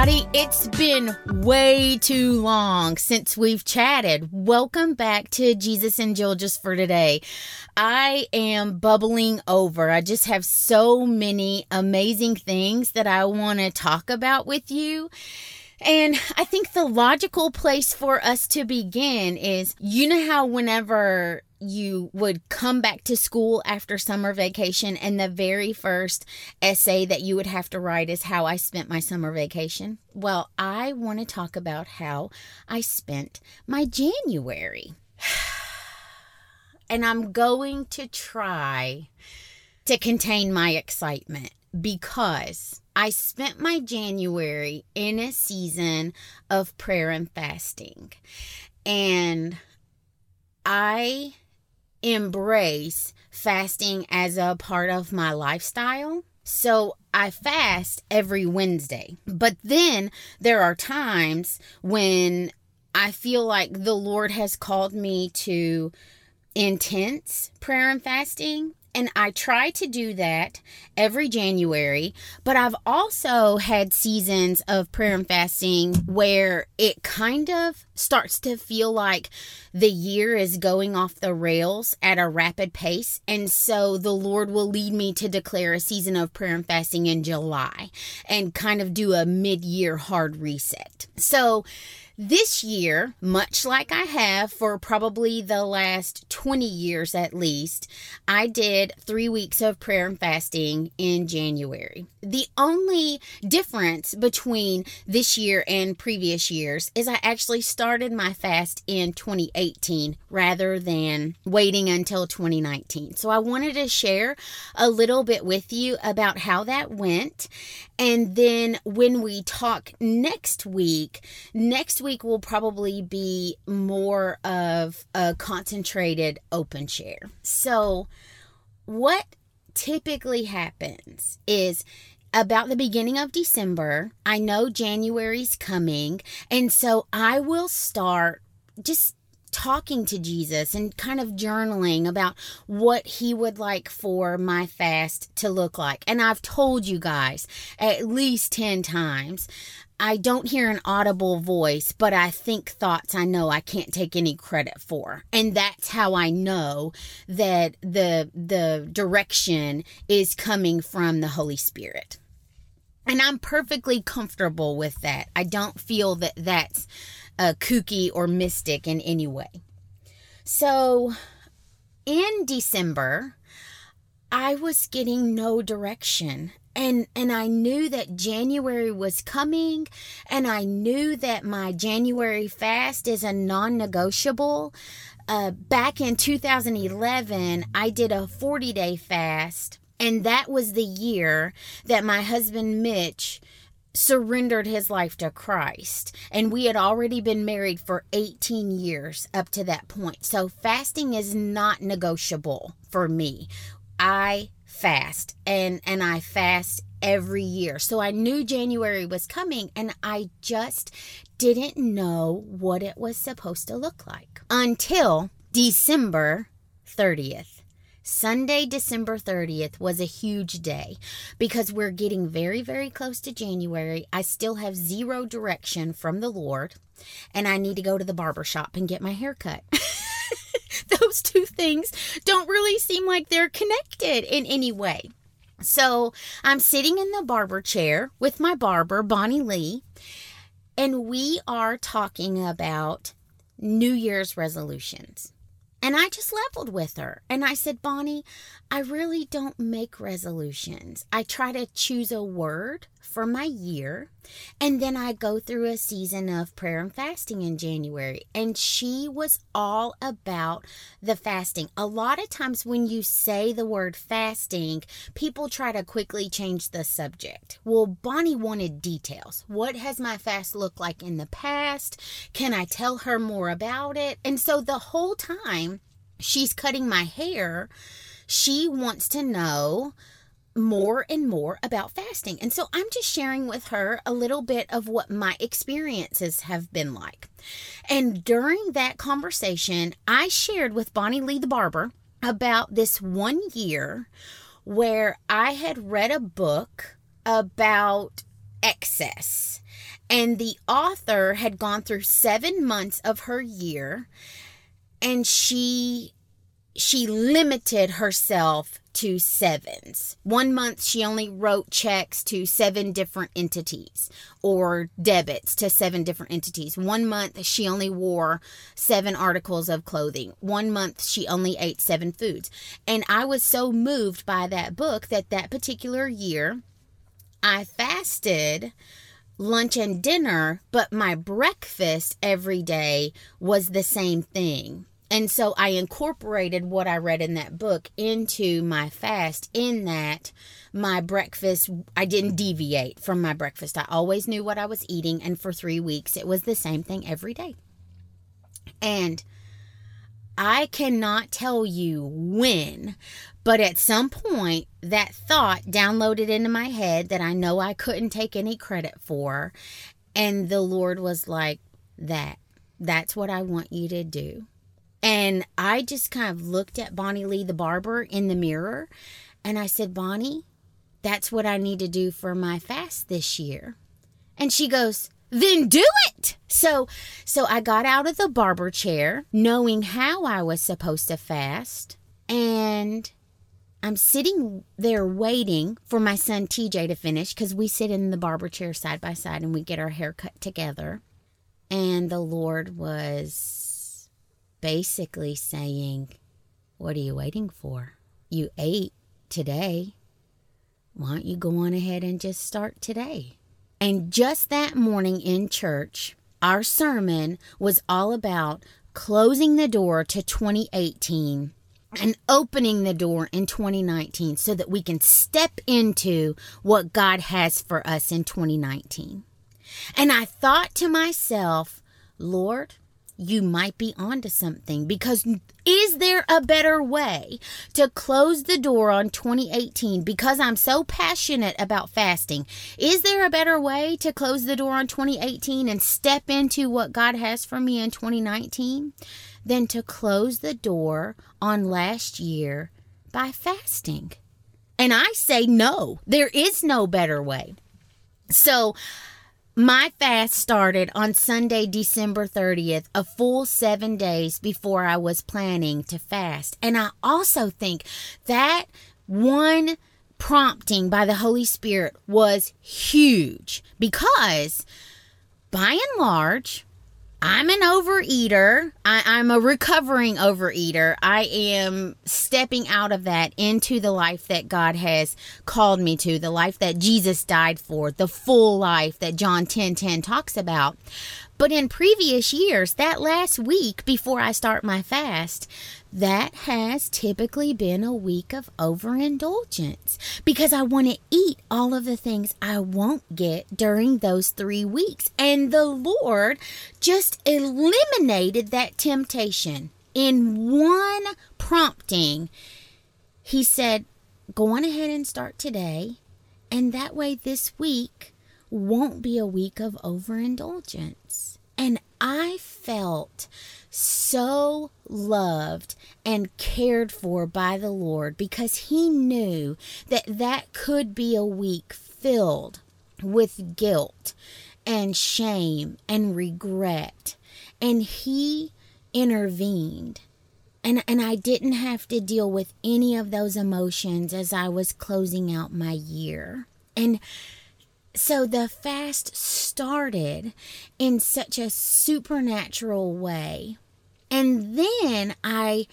everybody. It's been way too long since we've chatted. Welcome back to Jesus and Jill Just for Today. I am bubbling over. I just have so many amazing things that I want to talk about with you. And I think the logical place for us to begin is, you know how whenever you would come back to school after summer vacation and the very first essay that you would have to write is how I spent my summer vacation? Well, I want to talk about how I spent my January. And I'm going to try to contain my excitement because I spent my January in a season of prayer and fasting. And I embrace fasting as a part of my lifestyle. So I fast every Wednesday. But then there are times when I feel like the Lord has called me to intense prayer and fasting. And I try to do that every January, but I've also had seasons of prayer and fasting where it kind of starts to feel like the year is going off the rails at a rapid pace. And so the Lord will lead me to declare a season of prayer and fasting in July and kind of do a mid-year hard reset. So this year, much like I have for probably the last 20 years at least, I did 3 weeks of prayer and fasting in January. The only difference between this year and previous years is I actually started my fast in 2018 rather than waiting until 2019. So I wanted to share a little bit with you about how that went. And then when we talk next week will probably be more of a concentrated open share. So what typically happens is about the beginning of December, I know January's coming, and so I will start just talking to Jesus and kind of journaling about what he would like for my fast to look like. And I've told you guys at least 10 times, I don't hear an audible voice, but I think thoughts I know I can't take any credit for. And that's how I know that the direction is coming from the Holy Spirit. And I'm perfectly comfortable with that. I don't feel that that's kooky or mystic in any way. So in December, I was getting no direction. And I knew that January was coming, and I knew that my January fast is a non-negotiable. Back in 2011, I did a 40-day fast, and that was the year that my husband Mitch surrendered his life to Christ. And we had already been married for 18 years up to that point. So fasting is not negotiable for me. I fast and I fast every year. So I knew January was coming, and I just didn't know what it was supposed to look like until December 30th. Sunday, December 30th was a huge day because we're getting very, very close to January. I still have zero direction from the Lord, and I need to go to the barber shop and get my hair cut. Those two things don't really seem like they're connected in any way. So I'm sitting in the barber chair with my barber, Bonnie Lee, and we are talking about New Year's resolutions. And I just leveled with her. And I said, Bonnie, I really don't make resolutions. I try to choose a word for my year. And then I go through a season of prayer and fasting in January. And she was all about the fasting. A lot of times when you say the word fasting, people try to quickly change the subject. Well, Bonnie wanted details. What has my fast looked like in the past? Can I tell her more about it? And so the whole time she's cutting my hair, she wants to know more and more about fasting. And so I'm just sharing with her a little bit of what my experiences have been like. And during that conversation, I shared with Bonnie Lee the barber about this one year where I had read a book about excess. And the author had gone through 7 months of her year, and she limited herself to 7s. 1 month, she only wrote checks to 7 different entities, or debits to 7 different entities. 1 month, she only wore 7 articles of clothing. 1 month, she only ate 7 foods. And I was so moved by that book that particular year, I fasted lunch and dinner, but my breakfast every day was the same thing. And so I incorporated what I read in that book into my fast, in that my breakfast, I didn't deviate from my breakfast. I always knew what I was eating, and for 3 weeks, it was the same thing every day. And I cannot tell you when, but at some point, that thought downloaded into my head that I know I couldn't take any credit for. And the Lord was like, that's what I want you to do. And I just kind of looked at Bonnie Lee, the barber, in the mirror, and I said, Bonnie, that's what I need to do for my fast this year. And she goes, then do it. So I got out of the barber chair, knowing how I was supposed to fast, and I'm sitting there waiting for my son TJ to finish, because we sit in the barber chair side by side and we get our hair cut together. And the Lord was basically saying, what are you waiting for? You ate today. Why don't you go on ahead and just start today? And just that morning in church, our sermon was all about closing the door to 2018 and opening the door in 2019 so that we can step into what God has for us in 2019. And I thought to myself, Lord, you might be onto something, because is there a better way to close the door on 2018? Because I'm so passionate about fasting. Is there a better way to close the door on 2018 and step into what God has for me in 2019 than to close the door on last year by fasting? And I say no, there is no better way. So my fast started on Sunday, December 30th, a full 7 days before I was planning to fast. And I also think that one prompting by the Holy Spirit was huge, because by and large, I'm an overeater. I'm a recovering overeater. I am stepping out of that into the life that God has called me to, the life that Jesus died for, the full life that John 10:10 talks about. But in previous years, that last week before I start my fast, that has typically been a week of overindulgence, because I want to eat all of the things I won't get during those 3 weeks. And the Lord just eliminated that temptation in one prompting. He said, go on ahead and start today, and that way this week won't be a week of overindulgence. And I felt so loved and cared for by the Lord, because He knew that could be a week filled with guilt and shame and regret. And He intervened. And I didn't have to deal with any of those emotions as I was closing out my year. And so the fast started in such a supernatural way. And then I'm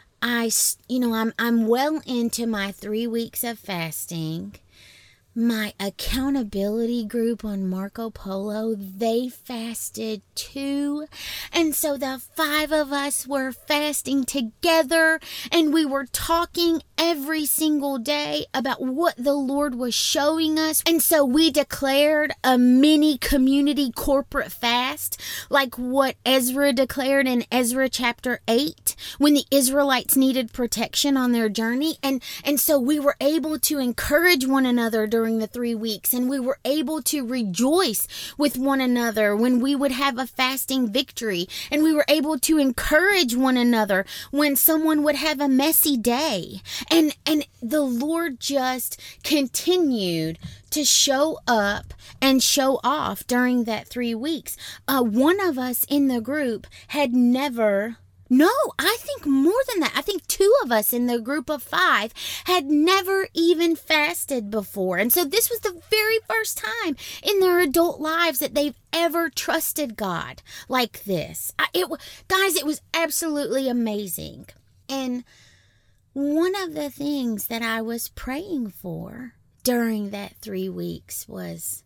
well into my 3 weeks of fasting. My accountability group on Marco Polo, they fasted too. And so the 5 of us were fasting together, and we were talking every single day about what the Lord was showing us. And so we declared a mini community corporate fast, like what Ezra declared in Ezra chapter 8, when the Israelites needed protection on their journey. And so we were able to encourage one another during during the 3 weeks, and we were able to rejoice with one another when we would have a fasting victory, and we were able to encourage one another when someone would have a messy day. And the Lord just continued to show up and show off during that 3 weeks. One of us in the group had never... No, I think more than that. I think 2 of us in the group of 5 had never even fasted before. And so this was the very first time in their adult lives that they've ever trusted God like this. Guys, it was absolutely amazing. And one of the things that I was praying for during that 3 weeks was,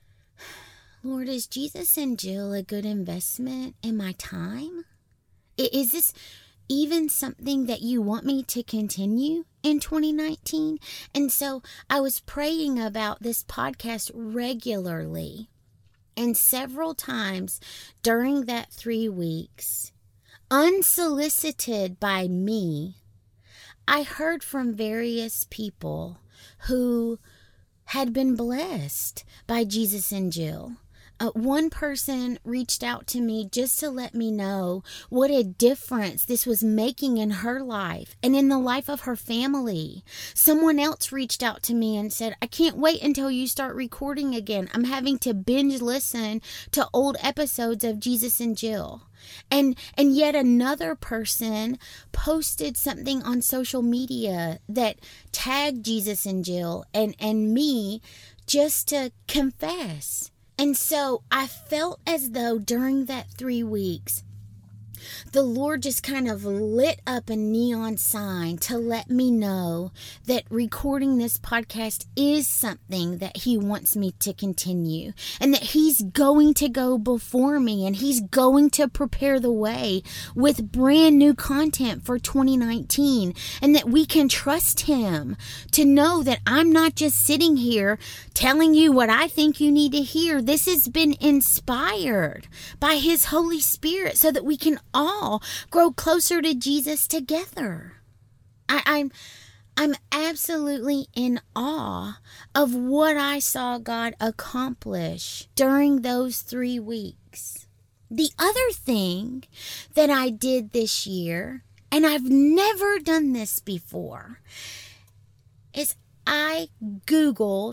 Lord, is Jesus and Jill a good investment in my time? Is this even something that you want me to continue in 2019? And so I was praying about this podcast regularly. And several times during that 3 weeks, unsolicited by me, I heard from various people who had been blessed by Jesus and Jill. One person reached out to me just to let me know what a difference this was making in her life and in the life of her family. Someone else reached out to me and said, I can't wait until you start recording again. I'm having to binge listen to old episodes of Jesus and Jill. And yet another person posted something on social media that tagged Jesus and Jill and me just to confess. And so I felt as though during that 3 weeks, the Lord just kind of lit up a neon sign to let me know that recording this podcast is something that He wants me to continue, and that He's going to go before me, and He's going to prepare the way with brand new content for 2019, and that we can trust Him to know that I'm not just sitting here telling you what I think you need to hear. This has been inspired by His Holy Spirit so that we can all grow closer to Jesus together. I'm absolutely in awe of what I saw God accomplish during those 3 weeks. The other thing that I did this year, and I've never done this before, is I didn't Google.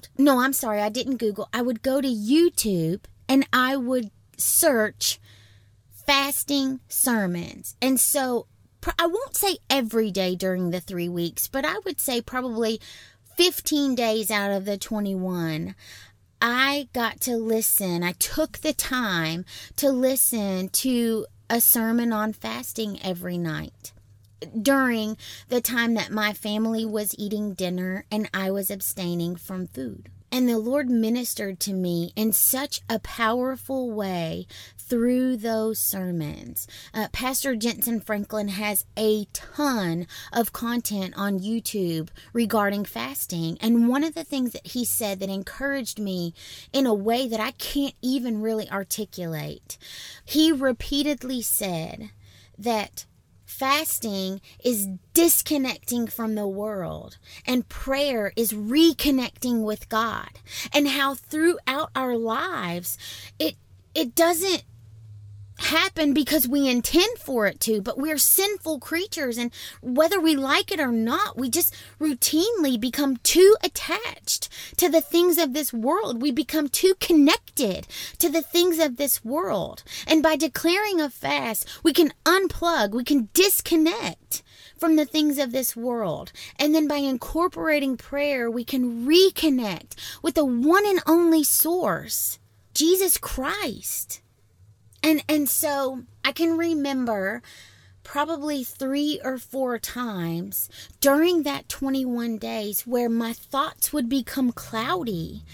I would go to YouTube and I would search fasting sermons. And so I won't say every day during the 3 weeks, but I would say probably 15 days out of the 21, I got to listen. I took the time to listen to a sermon on fasting every night during the time that my family was eating dinner and I was abstaining from food. And the Lord ministered to me in such a powerful way through those sermons. Pastor Jensen Franklin has a ton of content on YouTube regarding fasting. And one of the things that he said that encouraged me in a way that I can't even really articulate, he repeatedly said that fasting is disconnecting from the world, and prayer is reconnecting with God, and how throughout our lives it doesn't happen because we intend for it to, but we're sinful creatures, and whether we like it or not, we just routinely become too attached to the things of this world. We become too connected to the things of this world. And by declaring a fast, we can unplug, we can disconnect from the things of this world. And then by incorporating prayer, we can reconnect with the one and only source, Jesus Christ. And so I can remember probably 3 or 4 times during that 21 days where my thoughts would become cloudy.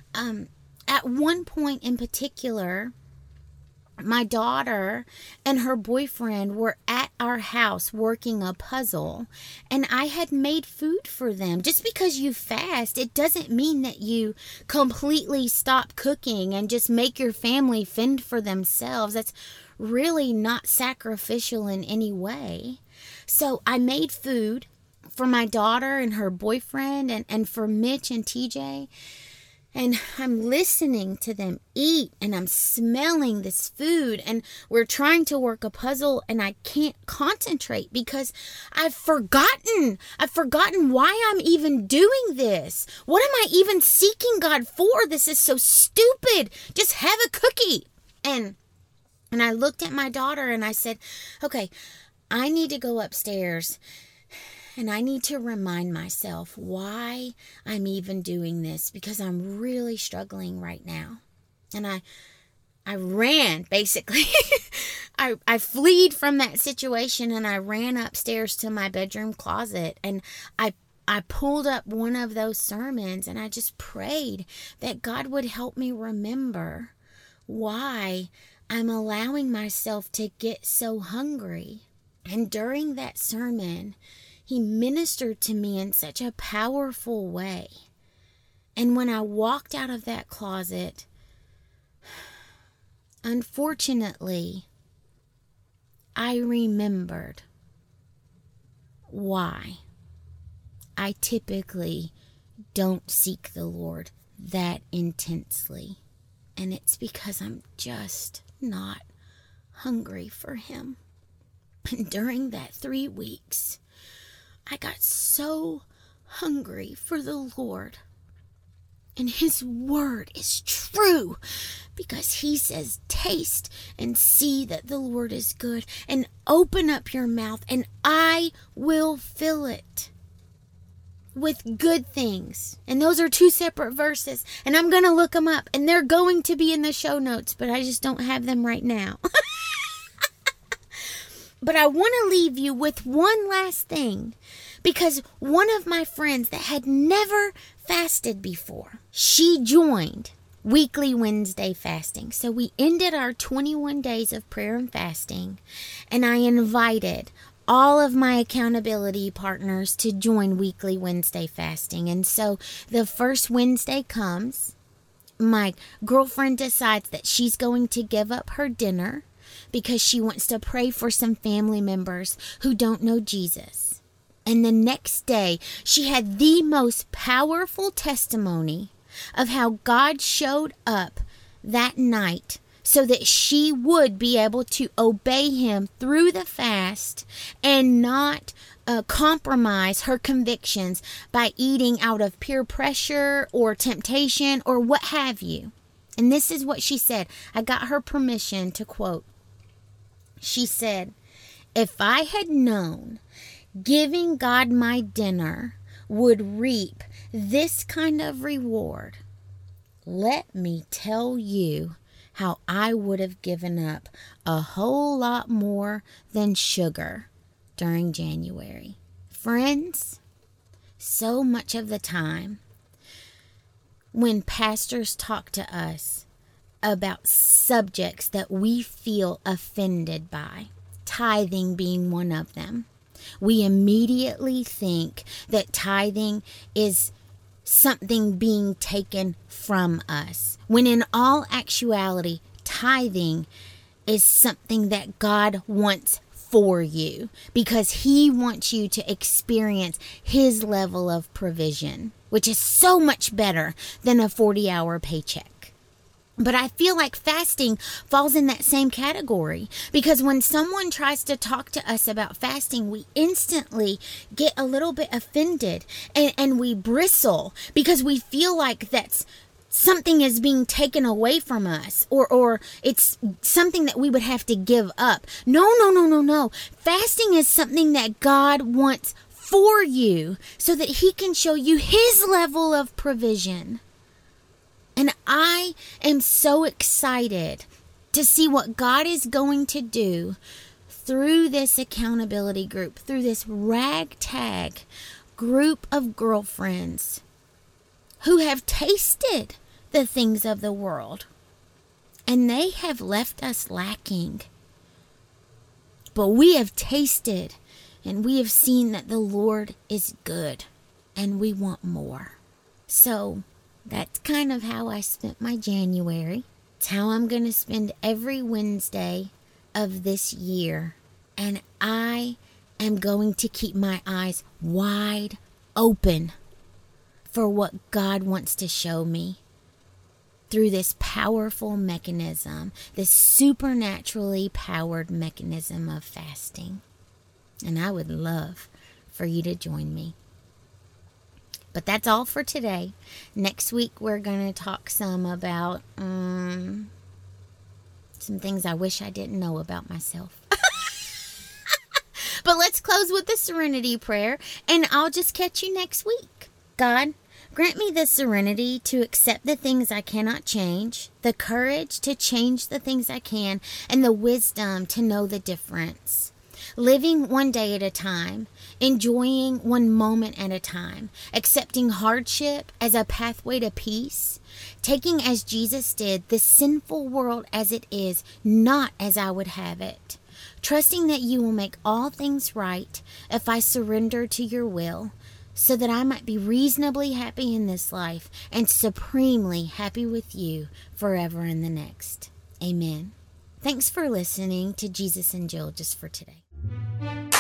At one point in particular, my daughter and her boyfriend were at our house working a puzzle, and I had made food for them. Just because you fast, it doesn't mean that you completely stop cooking and just make your family fend for themselves. That's really not sacrificial in any way. So I made food for my daughter and her boyfriend and for Mitch and TJ. And I'm listening to them eat, and I'm smelling this food, and we're trying to work a puzzle, and I can't concentrate because I've forgotten why I'm even doing this. What am I even seeking God for? This is so stupid. Just have a cookie. And I looked at my daughter and I said, okay, I need to go upstairs and I need to remind myself why I'm even doing this, because I'm really struggling right now. And I ran, basically. I fled from that situation and I ran upstairs to my bedroom closet, and I pulled up one of those sermons and I just prayed that God would help me remember why I'm allowing myself to get so hungry. And during that sermon, he ministered to me in such a powerful way. And when I walked out of that closet, unfortunately, I remembered why I typically don't seek the Lord that intensely. And it's because I'm just not hungry for him. And during that 3 weeks, I got so hungry for the Lord. And his word is true, because he says, taste and see that the Lord is good, and open up your mouth and I will fill it with good things. And those are 2 separate verses, and I'm going to look them up, and they're going to be in the show notes, but I just don't have them right now. But I want to leave you with one last thing, because one of my friends that had never fasted before, she joined weekly Wednesday fasting. So we ended our 21 days of prayer and fasting, and I invited all of my accountability partners to join weekly Wednesday fasting. And so the first Wednesday comes, my girlfriend decides that she's going to give up her dinner because she wants to pray for some family members who don't know Jesus. And the next day, she had the most powerful testimony of how God showed up that night so that she would be able to obey him through the fast and not compromise her convictions by eating out of peer pressure or temptation or what have you. And this is what she said. I got her permission to quote. She said, "If I had known giving God my dinner would reap this kind of reward, let me tell you how I would have given up a whole lot more than sugar during January." Friends, so much of the time when pastors talk to us about subjects that we feel offended by, tithing being one of them, we immediately think that tithing is something being taken from us, when in all actuality, tithing is something that God wants for you, because he wants you to experience his level of provision, which is so much better than a 40-hour paycheck. But I feel like fasting falls in that same category, because when someone tries to talk to us about fasting, we instantly get a little bit offended and we bristle because we feel like that's something is being taken away from us, or it's something that we would have to give up. No. Fasting is something that God wants for you so that he can show you his level of provision. And I am so excited to see what God is going to do through this accountability group, through this ragtag group of girlfriends who have tasted the things of the world, and they have left us lacking. But we have tasted and we have seen that the Lord is good, and we want more. So that's kind of how I spent my January. It's how I'm going to spend every Wednesday of this year. And I am going to keep my eyes wide open for what God wants to show me through this powerful mechanism, this supernaturally powered mechanism of fasting. And I would love for you to join me. But that's all for today. Next week, we're going to talk some about some things I wish I didn't know about myself. But let's close with the serenity prayer, and I'll just catch you next week. God, grant me the serenity to accept the things I cannot change, the courage to change the things I can, and the wisdom to know the difference. Living one day at a time, enjoying one moment at a time, accepting hardship as a pathway to peace, taking as Jesus did the sinful world as it is, not as I would have it. Trusting that you will make all things right if I surrender to your will, so that I might be reasonably happy in this life and supremely happy with you forever in the next. Amen. Thanks for listening to Jesus and Jill Just for Today.